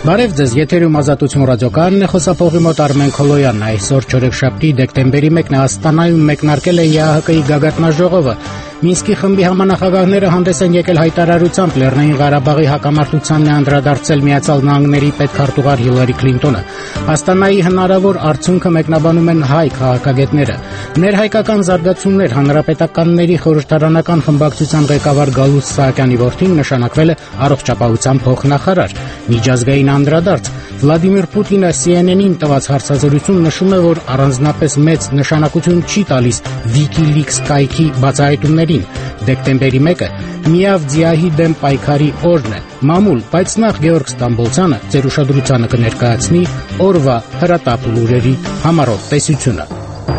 Բարև ձեզ, եթերում Ազատություն ռադիոկայանն է, խոսափողի մոտ Արմեն Քոլոյանն է։ Այսօր չորեքշաբթի դեկտեմբերի 1-ն Աստանայում մեկնարկել է ԵԱՀԿ-ի գագաթնաժողովը։ Մինսկի խմբի համանախագահները հանդես են եկել հայտարարությամբ Լեռնային Ղարաբաղի հակամարտությանն է անդրադարձել Միացյալ Նահանգների պետքարտուղար Հիլարի Քլինտոնը։ Աստանայի հնարավոր արդյունքը մեկնաբանում են հայ քաղաքագետները։ Ներհայկական զարգացումներ հանրապետականների խորհրդարանական խմբակցության ղեկավար Գալուստ Սահակյանի որդին նշանակվել է առողջապահության փոխնախարար։ Միջազգային անդրադարձ Վլադիմիր Պուտինը CNN-ին տված հարցազրույցում նշում է, որ առանձնապես մեծ նշանակություն չի տալիս WikiLeaks կայքի բացահայտումներին։ Դեկտեմբերի 1-ը միավ ձիահի դեմ պայքարի օրն է։ Մամուլ, բայց նախ Գեորգ Ստամբոլցյանը ձեր ուշադրությանը կներկայացնի օրվա հրատապ լուրերի համառոտ տեսությունը։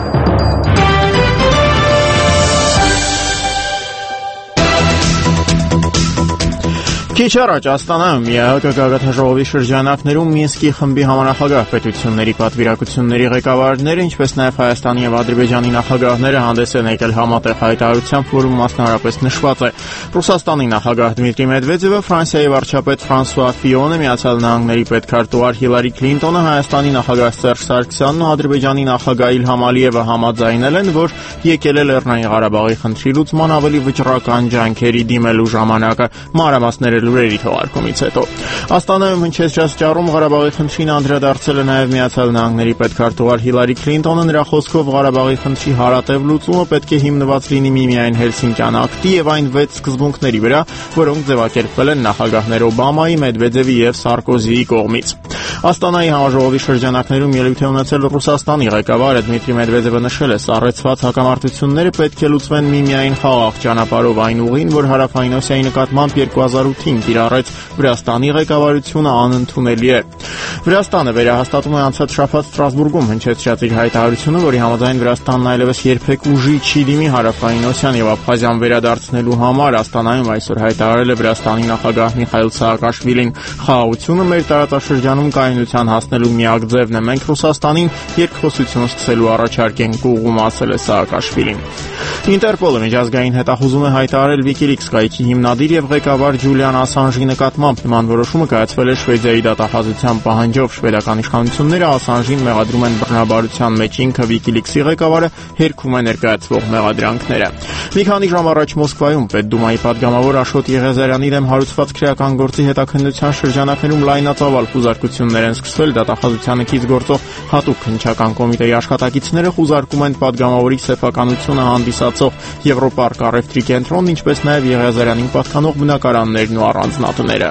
Քիչ առաջ Աստանայում ԵԱՀԿ գագաթնաժողովի շրջանակներում Մինսկի խմբի համանախագահ պետությունների պատվիրակությունների ղեկավարները, ինչպես նաև Հայաստանի եւ Ադրբեջանի նախագահները հանդես են եկել համատեղ հայտարարությամբ, որում մասնավորապես նշված է. Ռուսաստանի նախագահ Դմիտրի Մեդվեդևը, Ֆրանսիայի վարչապետ Ֆրանսուଆ Ֆիոնը, Միացյալ Նահանգների պետքարտուղար Հիլարի Քլինտոնը, Հայաստանի նախագահ Սերժ Սարգսյանն ու Ադրբեջանի նախագահ Իլհամ Ալիևը համաձայնել են, որ եկել է Լեռնային Ղարաբաղի խնդրի լուծման ավելի վճռական ջանքերի դիմելու ժամանակը։ Մանրամասները լուրերի թողարկումից հետո Աստանայում հնչեցրած ճառում Ղարաբաղի խնդրին անդրադարձել է նաև Միացյալ Նահանգների պետքարտուղար Հիլարի Քլինտոնը։ Նրա խոսքով Ղարաբաղի խնդրի հարատև լուծումը պետք է հիմնված լինի միմիայն Հելսինկյան ակտի եւ այն 6 սկզբունքների վրա, որոնք ձևակերպվել են նախագահներ Օբամայի, Մեդվեդևի եւ Սարկոզիի կողմից։ Աստանայի համաժողովի շրջանակներում ելույթ է ունեցել Ռուսաստանի ղեկավարը Դմիտրի Մեդվեդևը նշել է, սառեցված հակամարտությունները պետք է լուծվեն միմիայն խաղաղ ճանապարհով այն ուղին, որ Հարավային Օսիայի նկատմամբ 2008-ին կիրառեց Վրաստանի ղեկավարությունը, անընդունելի է։ Վրաստանը վերահաստատում է անցած շաբաթ Ստրասբուրգում հնչեցրած իր հայտարարությունը, որի համաձայն Վրաստանն այլևս երբեք ուժի չի դիմի Հարավային Օսիան եւ Աբխազիան վերադարձնելու համար։ Աստանայում այսօր հայտարարել է Վրաստանի նախագահ Միխայիլ Սաակաշվիլին. «Խաղաղությունը մեր տարածաշրջանում կայունության հասնելու միակ ձևն է։ Մենք Ռուսաստանին երկխոսություն սկսելու առաջարկ ենք ուղղում», ասել է Սաակաշվիլին։ Ինտերպոլը միջազգային հետախուզում է հայտարարել WikiLeaks կայքի հիմնադիր եւ ղեկավար Ջուլիան Ասանժի նկատմամբ։ Նման որոշումը կայացվել է Շվեդիայի դատախազության պահանջով։ Շվեդական իշխանությունները Ասանժին մեղադրում են բռնաբարության մեջ, ինքը WikiLeaks-ի ղեկավարը հերքում է ներկայացվող մեղադրանքները։ Մի քանի ժամ առաջ Մոսկվայում Պետդումայի падգամավոր Աշոտ Եղիազարյանի դեմ հարուցված քրեական գործի հետաքննության շրջանակներում լայնածավալ խուզարկություններ են սկսվել։ Դատախազությանը կից գործող հատուկ քննչական կոմիտեի աշխատակիցները խուզարկում են падգամավորի սեփականությունը հանդիսացող Եվրոպարկ առևտրի կենտրոնն, ինչպես նաև Եղիազարյանին պատկանող բնակարաններն ու առանձնատները։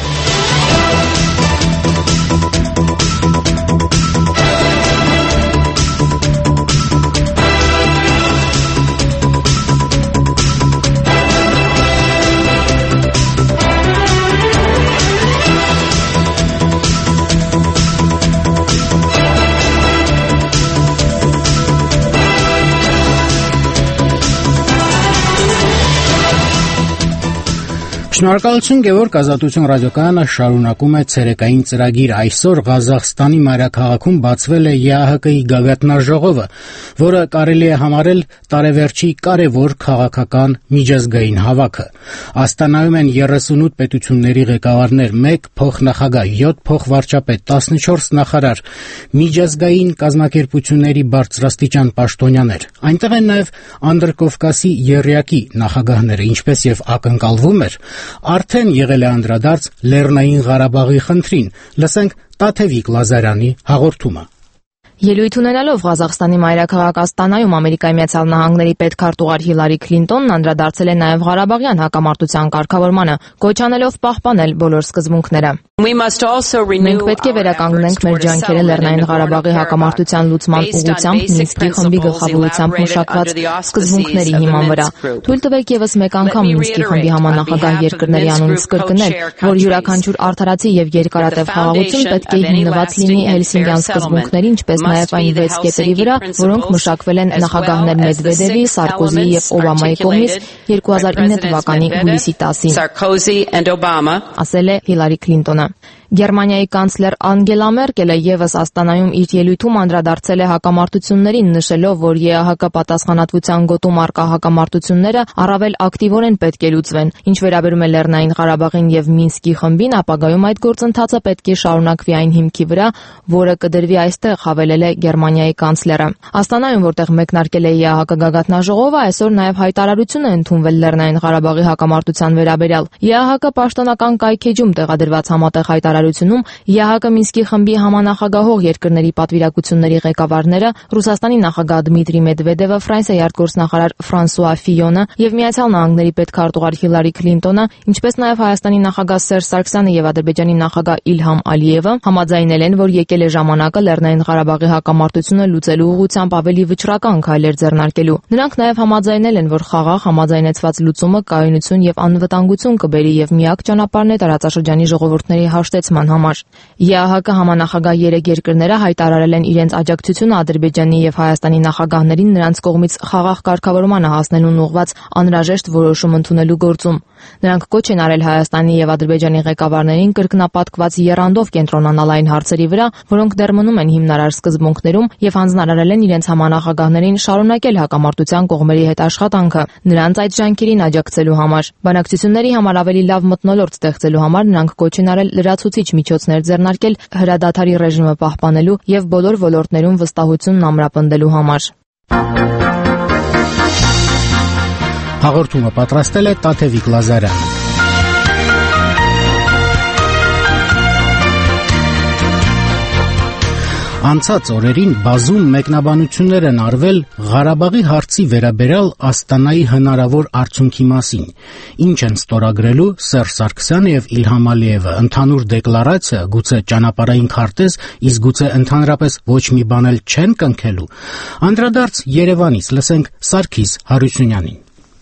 Շնորհակալություն Գեորգ, Ազատություն ռադիոկայանը շարունակում է ցերեկային ծրագիր։ Այսօր Ղազախստանի մայրաքաղաքում բացվել է ԵԱՀԿ-ի գագաթնաժողովը, որը կարելի է համարել տարեվերջի կարևոր քաղաքական միջազգային հավաքը։ Աստանայում են 38 պետությունների ղեկավարներ, 1 փոխնախագահ, 7 փոխվարչապետ, 14 նախարար, միջազգային կազմակերպությունների բարձրաստիճան պաշտոնյաներ։ Այնտեղ են նաև Անդրկովկասի եռյակի նախագահները, ինչպես եւ ակնկալվում էր, արդեն եղել է անդրադարձ Լեռնային Ղարաբաղի խնդրին։ Լսենք Տաթևիկ Լազարյանի հաղորդումը։ Ելույթ ունենալով Ղազախստանի մայրաքաղաք Աստանայում Ամերիկայի Միացյալ Նահանգների պետքարտուղար Հիլարի Քլինտոնն անդրադարձել է նաև Ղարաբաղյան հակամարտության կարգավորմանը, կոչ անելով պահպանել բոլոր սկզբունքները։ Մենք պետք է վերականգնենք մեր ջանքերը Լեռնային Ղարաբաղի հակամարտության լուծման ուղղությամբ Մինսկի խմբի գլխավորությամբ մշակված սկզբունքների հիման վրա։ Թույլ տվեք եւս մեկ անգամ Մինսկի խմբի համանախագահ երկրների անունից կրկնել, որ յուրաքանչյուր արդարացի եւ երկարատև խաղաղություն պետք է հիմնված լինի Հելսինկյան սկզբունքների, ինչպես նաև այն 6 կետերի վրա, որոնք մշակվել են նախագահներ Մեդվեդևի, Սարկոզիի եւ Օբամայի կողմից 2009 թվականի հուլիսի 10-ին, ասել է Հիլարի Քլինտոնը։ Գերմանիայի կանցլեր Անգելա Մերկելը եւս Աստանայում իր ելույթում անդրադարձել է հակամարտություններին, նշելով, որ ԵԱՀԿ պատասխանատվության գոտում առկա հակամարտությունները առավել ակտիվորեն պետք է լուծվեն։ Ինչ վերաբերում է Լեռնային Ղարաբաղին եւ Մինսկի խմբին, ապագայում այդ գործընթացը պետք է շարունակվի այն հիմքի վրա, որը կդրվի այստեղ, հավելել է Գերմանիայի կանցլերը։ Աստանայում, որտեղ մեկնարկել է ԵԱՀԿ գագաթնաժողովը, այսօր նաեւ հայտարարություն է ընդունվել Լեռնային Ղարաբաղի հակամարտության վերաբերյալ։ ԵԱՀԿ պաշտոնական կայքեջում տեղադրված համատեղ հայտարարությունում ԵԱՀԿ Մինսկի խմբի համանախագահող երկրների պատվիրակությունների ղեկավարները Ռուսաստանի նախագահ Դմիտրի Մեդվեդևը, Ֆրանսիայի արտգործնախարար Ֆրանսուଆ Ֆիոնը եւ Միացյալ Նահանգների պետքարտուղար Հիլարի Քլինտոնը, ինչպես նաեւ Հայաստանի նախագահ Սերժ Սարգսյանը եւ Ադրբեջանի նախագահ Իլհամ Ալիևը համաձայնել են, որ եկել է ժամանակը Լեռնային Ղարաբաղի հակամարտությունը լուծելու ուղղությամբ ավելի վճռական քայլեր ձեռնարկելու։ Նրանք նաեւ համաձայնել են, որ խաղաղ համաձայնեցված լուծումը կայունություն եւ անվտանգություն կբերի եւ միակ ճանապարհն է տարածաշրջանի ժողովուրդների հաշտեցման համար։ ԵԱՀԿ համանախագահ 3 երկրները հայտարարել են իրենց աջակցությունը Ադրբեջանի եւ Հայաստանի նախագահներին նրանց կողմից խաղաղ կարգավորմանը հասնելուն ուղղված անհրաժեշտ որոշում ընդունելու գործում։ Նրանք կոչ են արել Հայաստանի եւ Ադրբեջանի ղեկավարներին կրկնապատկված եռանդով կենտրոնանալ այն հարցերի վրա, որոնք դեռ մնում են հիմնարար սկզբունքներում եւ հանձնարարել են իրենց համանախագահներին շարունակել հակամարտության կողմերի հետ աշխատանքը նրանց այդ ջանքերին աջակցելու համար։ Բանակցությունների համար ավելի լավ մթնոլորտ ստեղծելու համար նրանք կոչ են արել լրացուցիչ միջոցներ ձեռնարկել հրադադարի ռեժիմը պահպանելու եւ բոլոր ոլորտներում վստահությունն ամրապնդելու համար։ Հաղորդումը պատրաստել է Տաթևիկ Լազարյանը։ Անցած օրերին բազում մեկնաբանություններ են արվել Ղարաբաղի հարցի վերաբերյալ Աստանայի հնարավոր արդյունքի մասին։ Ինչ են ստորագրելու Սերժ Սարգսյանը եւ Իլհամ Ալիևը, ընդհանուր դեկլարացիա, գուցե ճանապարհային քարտեզ, իսկ գուցե ընդհանրապես ոչ մի բան էլ չեն կնքելու։ Անդրադարձ Երևանից լսենք Սարգիս Հարությունյանին։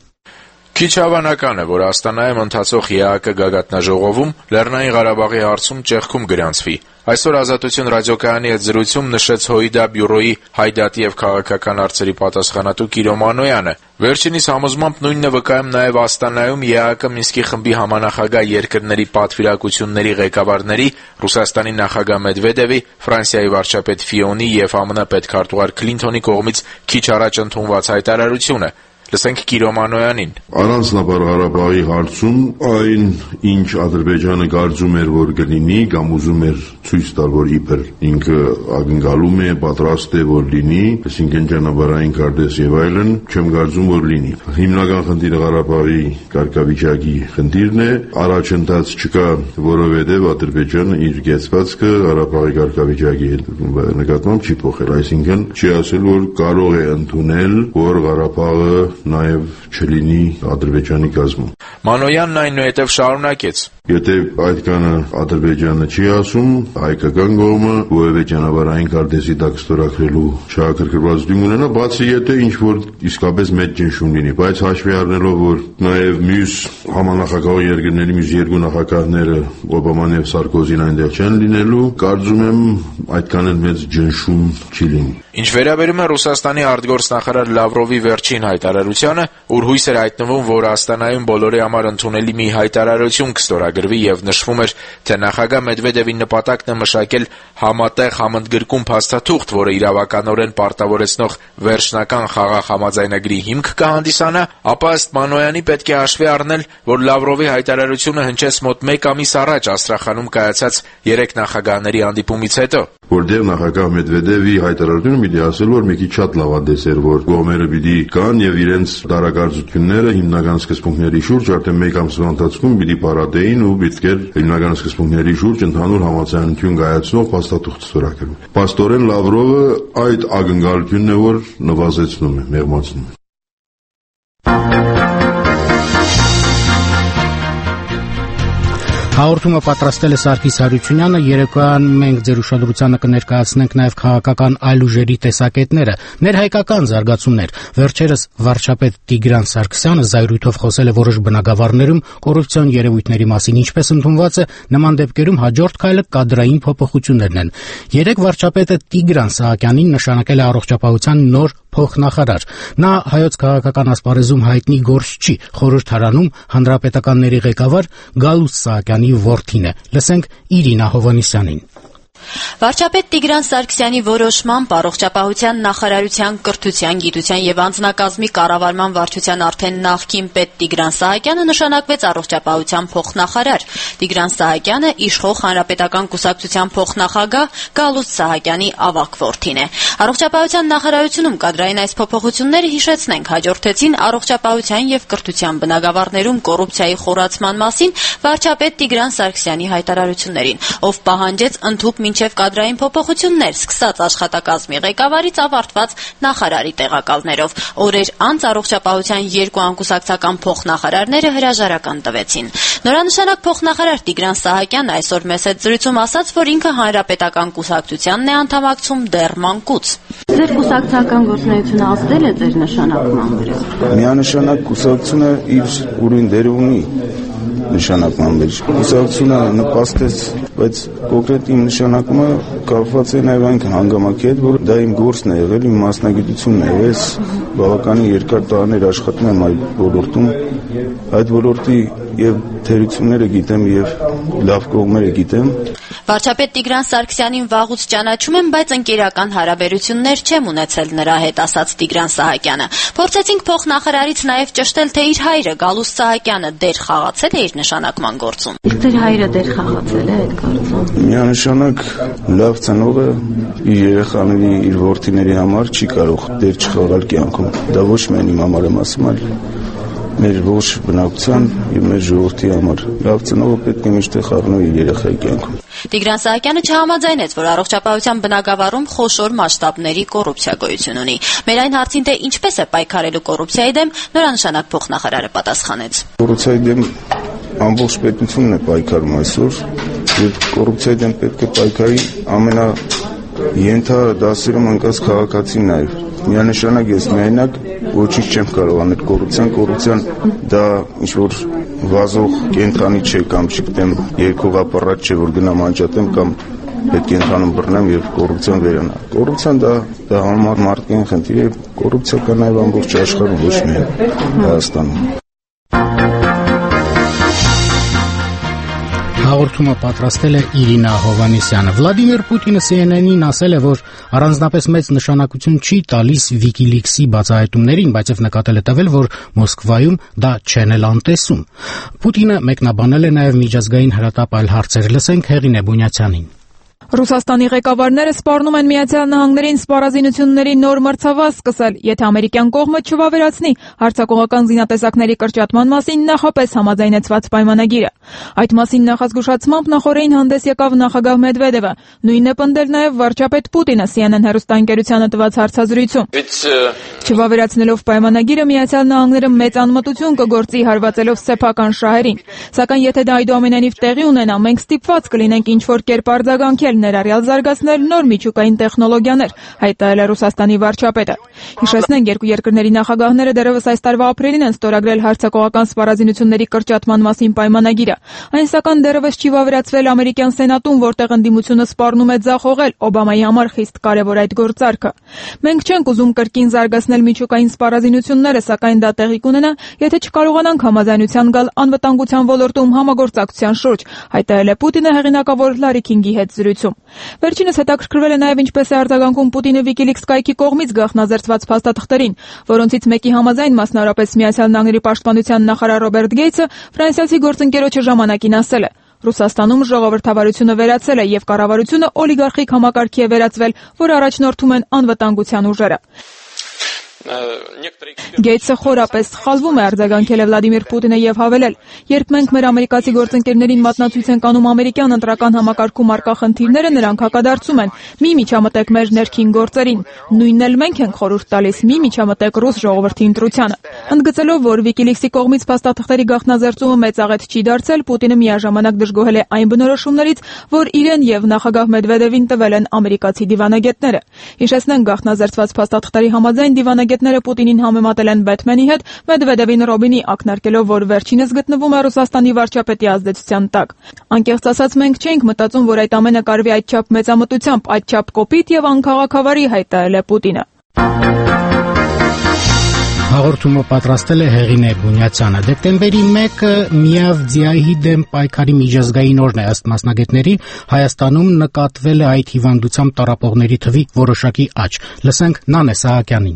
Քիչ հավանական է, որ Աստանայում ընթացող ԵԱՀԿ գագաթնաժողովում Լեռնային Ղարաբաղի հարցում ճեղքում գրանցվի։ Այսօր Ազատություն ռադիոկայանի հետ զրույցում նշեց ՀՅԴ բյուրոյի հայդատի եւ քաղաքական հարցերի պատասխանատու Կիրո Մանոյանը։ Վերջինիս համոզմամբ նույնն է վկայում նաեւ Աստանայում ԵԱՀԿ Մինսկի խմբի համանախագահ երկրների պատվիրակությունների ղեկավարների Ռուսաստանի նախագահ Մեդվեդևի, Ֆրանսիայի վարչապետ Ֆիոնի եւ ԱՄՆ պետքարտուղար Քլինթոնի կողմից քիչ առաջ ընդունված հայտարարությունը։ Լսենք Կիրո Մանոյանին։ Առանձնաբար Ղարաբաղի հարցում այն, ինչ Ադրբեջանը կարծում էր, որ կլինի, կամ ուզում էր ցույց տալ, որ իբր ինքը ակնկալում է, պատրաստ է, որ լինի, այսինքն ճանապարհային քարտեզ եւ այլն, չեմ կարծում, որ լինի։ Հիմնական խնդիրը Ղարաբաղի կարգավիճակի խնդիրն է, առաջընթաց չկա, որովհետեւ Ադրբեջանը իր կեցվածքը Ղարաբաղի կարգավիճակի հետ նկատմամբ չի փոխել, այսինքն չի ասել, որ կարող է ընդունել, որ Ղարաբաղը նաև չլինի Ադրբեջանի կազմում։ Մանոյանն այնուհետև շարունակեց. Եթե այդ կանը Ադրբեջանը չի ասում, հայկական կողմը որևէ ճանապարհային քարտեզի տակ ստորագրելու շահագրգռվածություն ունենա, բացի եթե ինչ-որ իսկապես մեծ ճնշում լինի, բայց հաշվի առնելով, որ նաև մյուս համանախագահ երկրների մյուս երկու նախագահները Օբաման եւ Սարկոզին այնտեղ չեն լինելու, կարծում եմ այդքան էլ մեծ ճնշում չի լինի։ Ինչ վերաբերում է Ռուսաստանի արտգործնախարար Լավրովի վերջին հայտարարությանը, ուր հույս էր հայտնվում, որ Աստանայում բոլորի համար ընդունելի մի հայտարարություն կստորագրվի եւ նշվում էր, թե նախագահ Մեդվեդևի նպատակն է մշակել համատեղ համընդգրկում փաստաթուղթ, որը իրավականորեն պարտավորեցնող վերջնական խաղաղ համաձայնագրի հիմք կհանդիսանա, ապա ըստ Մանոյանի պետք է հաշվի առնել, որ Լավրովի հայտարարությունը հնչեց մոտ 1 ամիս առաջ Աստրախանում կայացած 3 նախագահների հանդիպումից հետո։ Որտեղ նախագահ Մեդվեդևի հայտարարությունը պիտի ասել, որ մի քիչ շատ լավադես էր, որ կողմերը պիտի կան եւ իրենց տարակարծությունները հիմնական սկզբունքների շուրջ արդեն 1 ամսվա ընթացքում պիտի պարատեին ու պիտի հիմնական սկզբունքների շուրջ ընդհանուր համաձայնություն կայացնող փաստաթուղթ ստորագրվի։ Պաստորեն Լավրովը այդ ակնկալությունն է, որ նվազեցնում է, մեղմացնում է։ Հաղորդումը պատրաստել է Սարգիս Հարությունյանը, երեկոյան մենք ձեր ուշադրությանը կներկայացնենք նաև քաղաքական այլ ուժերի տեսակետները, ներհայկական զարգացումներ։ Վերջերս վարչապետ Տիգրան Սարգսյանը զայրույթով խոսել է որոշ բնակավարներում կոռուպցիոն երևույթների մասին, ինչպես ընդունված է, նման դեպքերում հաջորդ քայլը կադրային փոփոխություններն են։ Երեկ վարչապետը Տիգրան Սահակյանին նշանակել է առողջապահության նոր փոխնախարար։ Նա հայոց քաղաքական ասպարեզում հայտնի գործ չի, խորհրդարանում հանրապետականների ղեկավար Գալուստ Սահակյանի որդին է։ Լսենք Իրինա Հովհաննիսյանին։ Վարչապետ Տիգրան Սարգսյանի որոշմամբ առողջապահության նախարարության կրթության, գիտության եւ անձնակազմի կառավարման վարչության արդեն նախկին պետ Տիգրան Սահակյանը նշանակվեց առողջապահության փոխնախարար։ Տիգրան Սահակյանը իշխող հանրապետական կուսակցության փոխնախագահ Գալուստ Սահակյանի ավագ որդին է։ Առողջապահության նախարարությունում կադրային այս փոփոխությունները, հիշեցնենք, հաջորդեցին առողջապահության եւ կրթության բնագավառներում կոռուպցիայի խորացման մասին վարչապետ Տիգրան Սարգսյանի հայտարարություններին, ով պահանջեց ընդհուպ մինչև կադրային փոփոխություններ, սկսած աշխատակազմի ղեկավարից ավարտված նախարարի տեղակալներով։ Օրեր անց առողջապահության երկու անկուսակցական փոխնախարարները հրաժարական տվեցին։ Նորանշանակ փոխնախարար Տիգրան Սահակյանն այսօր մեծ զրույցում ասաց, որ ինքը հանրապետական կուսակցությանն է անդամակցում դեռ մանկուց։ Ձեր կուսակցական գործունեությունը ազդել է ձեր նշանակման վրա։ Միանշանակ կուսակցությունը իր ուրույն դեր ունի նշանակման մեջ։ Կուսակցությունը նպաստեց, բայց կոնկրետ իմ նշանակումը կապված է նաև այն հանգամանքի հետ, որ դա իմ գործն է եղել, իմ մասնագիտությունն է, ես բավականին երկար տարիներ աշխատում եմ այդ ոլորտում, այդ ոլորտի եւ թերությունները գիտեմ եւ լավ կողմերը գիտեմ։ Վարչապետ Տիգրան Սարգսյանին վաղուց ճանաչում եմ, բայց ընկերական հարաբերություններ չեմ ունեցել նրա հետ, ասաց Տիգրան Սահակյանը։ Փորձեցինք փոխնախարարից նաև ճշտել, թե իր հայրը Գալուստ Սահակյանը դեր խաղացել է իր նշանակման գործում։ Իսկ ձեր հայրը դեր խաղացել է այդ գործում։ Միանշանակ լավ ծնողը իր երեխաների, իր որդիների համար չի կարող դեր չխաղալ կյանքում։ Դա ոչ միայն իմ համար եմ ասում, այլ մեր ողջ բնակության եւ մեր ժողովրդի համար։ Լավ ծնողը պետք է միշտ խառնի իր երեխայի կյանքում։ Տիգրան Սահակյանը չհամաձայնեց, որ առողջապահության բնագավառում խոշոր մասշտաբների կոռուպցիա գոյություն ունի։ Մեր այն հարցին, թե ինչպես է պայքարելու կոռուպցիայի դեմ, նորանշանակ փոխնախարարը պատասխանեց։ Կոռուպցիայի դեմ ամբողջ պետությունն է պայքարում այսօր, եւ կոռուպցիայի դեմ պետք է պայքարի ենթադասերում ընկած քաղաքացին նաեւ։ Միանշանակ ես միայնակ ոչինչ չեմ կարող անել կոռուպցիան դա ինչ որ վազող կենտրոնի չէ կամ չգիտեմ երկողապարատ չէ որ գնամ անջատեմ կամ պետք է ընդհանուր բռնեմ եւ կոռուպցիան վերանա։ Կոռուպցիան դա համար մարդկային խնդիր է, կոռուպցիա կա նաեւ ամբողջ աշխարհում, ոչ միայն Հայաստանում։ Հաղորդումը պատրաստել է Իրինա Հովհաննիսյանը։ Վլադիմիր Պուտինը CNN-ին ասել է, որ առանձնապես մեծ նշանակություն չի տալիս WikiLeaks-ի բացահայտումներին, բայց նկատել է տվել, որ Մոսկվայում դա չեն էլ անտեսում։ Պուտինը մեկնաբանել է նաև միջազգային հրատապ այլ հարցեր։ Լսենք Հեղինե Բունյացյանին։ Ռուսաստանի ղեկավարները սպառնում են Միացյալ Նահանգներին սպառազինությունների նոր մրցավազ սկսել, եթե ամերիկյան կողմը չվավերացնի հարձակողական զինատեսակների կրճատման մասին նախապես համաձայնեցված պայմանագիրը։ Այդ մասին նախազգուշացմամբ նախօրեին հանդես եկավ նախագահ Մեդվեդևը, նույնն է պնդել նաև վարչապետ Պուտինը CNN հեռուստաընկերությանը տված հարցազրույցում։ Չվավերացնելով պայմանագիրը Միացյալ Նահանգները մեծ անմտություն կգործի հարվածելով սեփական շահերին, սակայն եթե դա այդուամենայնիվ տեղի ունենա, մենք ստիպված կլինենք ինչ-որ կերպ արձագանքել, ներառյալ զարգացնել նոր միջուկային տեխնոլոգիաներ, հայտարարել է Ռուսաստանի վարչապետը։ Հիշեցնենք, երկու երկրների նախագահները դեռևս այս տարվա ապրիլին են ստորագրել հարձակողական սպառազինությունների կրճատման մասին պայմանագիրը։ Այն սակայն դեռևս չի վավերացվել ամերիկյան սենատում, որտեղ ընդդիմությունը սպառնում է ձախողել Օբամայի համար խիստ կարևոր այդ գործարքը։ Մենք չենք ուզում կրկին զարգացնել միջուկային սպառազինությունները, սակայն դա տեղի կունենա, եթե չկարողանանք համաձայնության գալ անվտանգության ոլորտում համագործակցության շուրջ, հայտարարել է Պուտինը հեղինակավոր Լարի Քինգի հետ զրույցում։ Վերջինս հետաքրքրվել է նաև ինչպես է արձագանքում Պուտինը WikiLeaks կայքի կողմից գաղտնազերծված փաստաթղթերին, որոնցից մեկի համաձայն մասնավորապես Միացյալ Նահանգների պաշտպանության նախարար Ռոբերտ Գեյթսը ֆրանսիացի գործընկերոջը ժամանակին ասել է. Ռուսաստանում ժողովրդավարությունը վերացել է եւ կառավարությունը օլիգարխիկ համակարգի է վերածվել, որ առաջնորդում են անվտանգության ուժերը։ Գեյթսը խորապես սխալվում է արձագանքել է Վլադիմիր Պուտինը եւ հավելել. երբ մենք մեր ամերիկացի գործընկերներին մատնացույց ենք անում ամերիկյան ընտրական համակարգում արկա խնդիրները, նրանք հակադարձում են. մի միջամտեք մեր ներքին գործերին, նույնն էլ մենք ենք խորհուրդ տալիս, մի միջամտեք ռուս ժողովրդի ընտրությանը։ Ընդգծելով, որ WikiLeaks-ի կողմից փաստաթղթերի գաղտնազերծումը մեծ աղետ չի դարձել, Պուտինը միաժամանակ դժգոհել է այն բնորոշումներից, որ իրեն եւ նախագահ Մեդվեդևին տվել են ամերիկացի դիվանագետները։ Հիշեցնենք, գաղտնազերծված փաստաթղթերի համաձայն դիվանագետները Պուտինին համեմատել են Բեթմենի հետ, Մեդվեդևին Ռոբինի, ակնարկելով, որ վերջինս գտնվում է Ռուսաստանի վարչապետի ազդեցության տակ։ Անկեղծ ասած, մենք չենք մտածում, որ այդ ամենը կարվի այդչափ մեծամտությամբ, այդչափ կոպիտ եւ անքաղաքավարի, հայտարարել է Պուտինը։ Հաղորդումը պատրաստել է Հեղինե Բունյացյանը։ Դեկտեմբերի 1-ը միավ ձիահի դեմ պայքարի միջազգային օրն է, ըստ մասնագետների, Հայաստանում նկատվել է այդ հիվանդությամբ տառապողների թվի որոշակի աճ։ Լսենք Նանե Սահակյանին։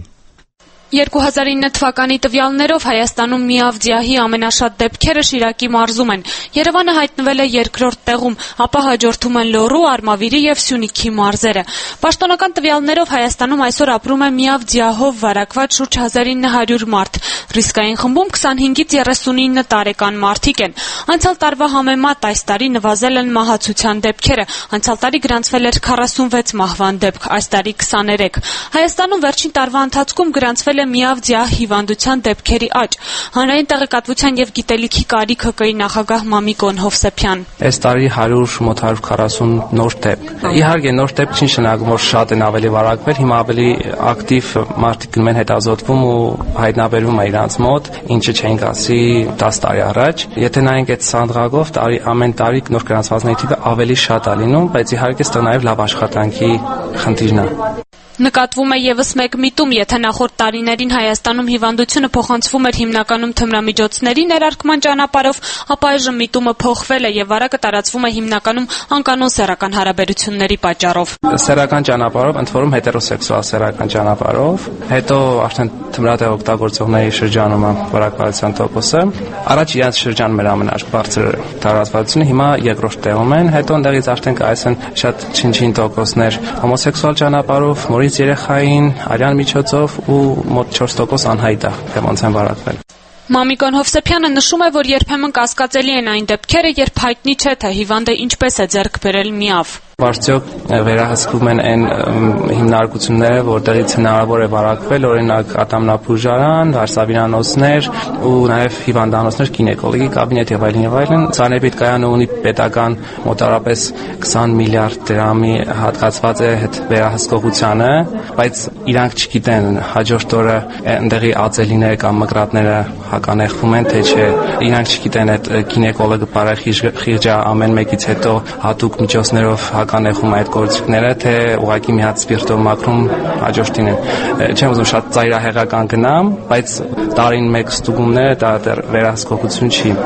2009 թվականի տվյալներով Հայաստանում միավ ձիահի ամենաշատ դեպքերը Շիրակի մարզում են։ Երևանը հայտնվել է երկրորդ տեղում, ապա հաջորդում են Լոռու, Արմավիրի եւ Սյունիքի մարզերը։ Պաշտոնական տվյալներով Հայաստանում այսօր ապրում է միավ ձիահով վարակված շուրջ 1900 մարդ։ Ռիսկային խմբում 25-ից 39 տարեկան մարդիկ են։ Անցյալ տարվա համեմատ այս տարի նվազել են մահացության դեպքերը։ Անցյալ տարի գրանցվել էր 46 մահվան դեպք, այս տարի 23։ Հայաստանում վերջին տարվա ընթացքում գրանցվել է միավ ձիահ հիվանդության դեպքերի աճ։ Հանրային տեղեկատվության եւ գիտելիքի կարիքը ԿԸԻ նախագահ Մամիկոն Հովսեփյան։ Այս տարի 100 մոտ 140 նոր դեպք։ Իհարկե նոր դեպք չի նշանակում, որ շատ են ավելի վարակվել, հիմա ավելի ակտիվ մարդիկ գնում են հետազոտվում ու հայտնաբերում է իրանց մոտ, ինչը չենք ասի 10 տարի առաջ։ Եթե նայենք այդ սանդղակով, ամեն տարի նոր գրանցվածների թիվը ավելի շատ է լինում, բայց իհարկե ստա նաև լավ աշխատանքի խնդիրն է։ Նկատվում է եւս մեկ միտում, եթե նախորդ տարիներին Հայաստանում հիվանդությունը փոխանցվում էր հիմնականում թմրամիջոցների ներարկման ճանապարհով, ապա այժմ միտումը փոխվել է եւ վարակը տարածվում է հիմնականում անկանոն սեռական հարաբերությունների պատճառով։ Սեռական ճանապարհով, ընդ որում հետերոսեքսուալ սեռական ճանապարհով, հետո արդեն թմրատեղ օգտագործողների շրջանում է վարակվածության տոկոսը։ Առաջ իրենց շրջանում էր ամենաբարձր տարածվածությունը, հիմա երկրորդ տեղում են, հետո ընդեղից արդեն կայս են շատ չնչին տոկոսներ հոմոսեքսուալ ճանապարհով, երեխային, արյան միջոցով ու մոտ 4% անհայտ է, թե ոնց են վարակվել։ Մամիկոն Հովսեփյանը նշում է, որ երբեմն կասկածելի են այն դեպքերը, երբ հայտնի չէ, թե հիվանդը ինչպես է ձեռք բերել միավ։ Արդյոք վերահսկվում են այն հիմնարկությունները, որտեղից հնարավոր է վարակվել, օրինակ ատամնաբուժարան, վարսավիրանոցներ ու նաև հիվանդանոցներ, գինեկոլոգի կաբինետ եւ այլն։ Ցանեպիդկայանը ունի պետական մոտարապես 20 միլիարդ դրամի հատկացված է հետ վերահսկողությանը, բայց իրանք չգիտեն հաջորդ օրը այնտեղի ածելիները կամ մկրատները հականեղվում են, թե չէ։ Իրանք չգիտեն այդ գինեկոլոգը բարեխիղճա ամեն մեկից հետո հատուկ միջոցներով կանեխում այդ գործիքները, թե ուղղակի մի հատ սպիրտով մաքրում հաջորդին են։ Չեմ ուզում շատ ծայրահեղական գնամ, բայց տարին մեկ ստուգումները դա դեռ վերահսկողություն չի։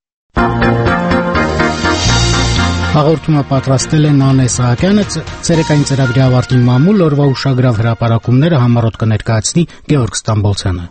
Հաղորդումը պատրաստել է Նանե Սահակյանը, ցերեկային ծրագրի ավարտին մամուլ օրվա ուշագրավ հրապարակումները համառոտ կներկայացնի Գևորգ Ստամբոլցյանը։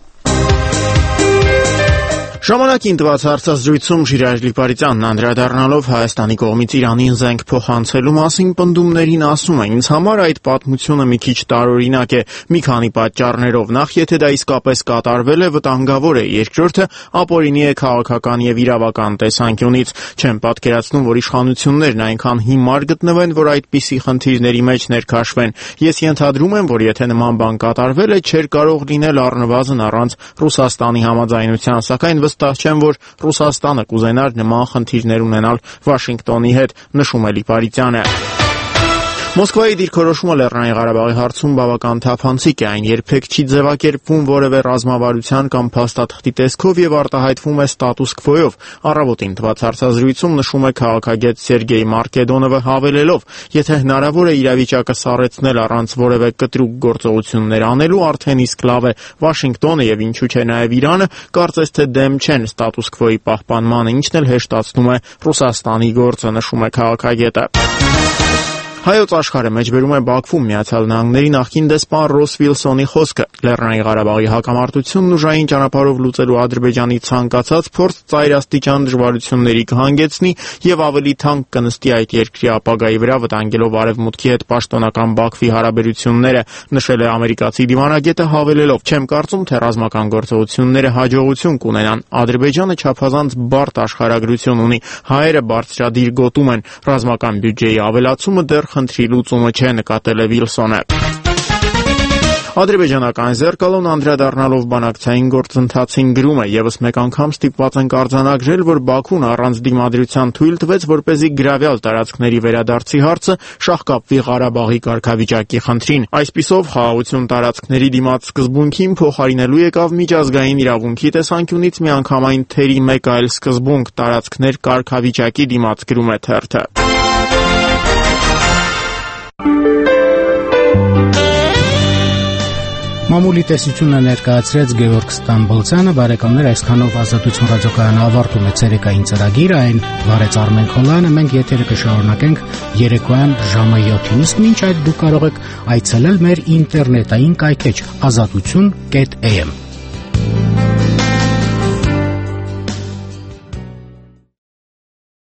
Ժամանակին տված հարցազրույցում Շիրայր Լիպարյանը անդրադառնալով Հայաստանի կողմից Իրանին զենք փոխանցելու մասին պնդումներին ասում է. «Ինձ համար այդ պատմությունը մի քիչ տարօրինակ է, մի քանի պատճառներով. նախ, եթե դա իսկապես կատարվել է, վտանգավոր է, երկրորդը ապօրինի է քաղաքական եւ իրավական տեսանկյունից։ Չեմ պատկերացնում, որ իշխանություններն այնքան հիմար գտնվեն, որ այդպիսի խնդիրների մեջ ներքաշվեն։ Ես ենթադրում եմ, որ եթե նման բան կատարվել է, չէր կարող լինել առնվազն առանց Ռուսաստանի համաձայնության, սակայն վստահ չեմ, որ Ռուսաստանը կուզենար նման խնդիրներ ունենալ Վաշինգտոնի հետ», նշում է Լիպարյանը։ Մոսկվայի դիրքորոշումը Լեռնային Ղարաբաղի հարցում բավական թափանցիկ է, այն երբեք չի ձևակերպվում որևէ ռազմավարության կամ փաստաթղթի տեսքով եւ արտահայտվում է ստատուս քվոյով։ Առավոտին տված հարցազրույցում նշում է քաղաքագետ Սերգեյ Մարկեդոնովը, հավելելով. «Եթե հնարավոր է իրավիճակը սառեցնել առանց որևէ կտրուկ գործողություններ անելու, արդեն իսկ լավ է։ Վաշինգտոնը եւ ինչու՞ չէ նաեւ Իրանը կարծես թե դեմ չեն ստատուս քվոյի պահպանմանը, ինչն էլ հեշտացնում է Ռուսաստանի գործը», նշում է քաղաքագետը։ Հայոց աշխարհը մեջբերում է Բաքվում Միացյալ Նահանգների նախկին դեսպան Ռոս Վիլսոնի խոսքը։ Լեռնային Ղարաբաղի հակամարտությունն ուժային ճանապարհով լուծելու Ադրբեջանի ցանկացած փորձ ծայրաստիճան դժվարությունների կհանգեցնի եւ ավելի թանկ կնստի այդ երկրի ապագայի վրա, վտանգելով Արևմուտքի հետ պաշտոնական Բաքվի հարաբերությունները, նշել է ամերիկացի դիվանագետը, հավելելով. «Չեմ կարծում, թե ռազմական գործողությունները հաջողություն կունենան։ Ադրբեջանը չափազանց բարդ աշխարհագրություն ունի, հայերը բարձրադիր գոտում են, ռազմական բյուջեի ավելացումը դեռ խնդրի լուծումը չէ», նկատել է Վիլսոնը։ Ադրբեջանական զերկալոն անդրադառնալով բանակցային գործընթացին գրում է. «Եվս մեկ անգամ ստիպված ենք արձանագրել, որ Բաքուն առանց դիմադրության թույլ տվեց, որպեսզի գրավյալ տարածքների վերադարձի հարցը շահկապվի Ղարաբաղի կարգավիճակի խնդրին։ Այսպիսով խաղաղություն տարածքների դիմաց սկզբունքին փոխարինելու եկավ միջազգային իրավունքի տեսանկյունից միանգամայն թերի մեկ այլ սկզբունք՝ տարածքներ կարգավիճակի դիմաց», գրում է թերթը։ Մամուլի տեսությունը ներկայացրեց Գևորգ Ստամբոլցյանը։ Բարեկամներ, այսքանով Ազատություն ռադիոկայանը ավարտում է ցերեկային ծրագիրը, այն վարեց Արմեն Խոլյանը։ Մենք եթերը կշարունակենք երեկոյան ժամը 7-ին, իսկ մինչ այդ դուք կարող եք այցելել մեր ինտերնետային կայքեջ azatutun.am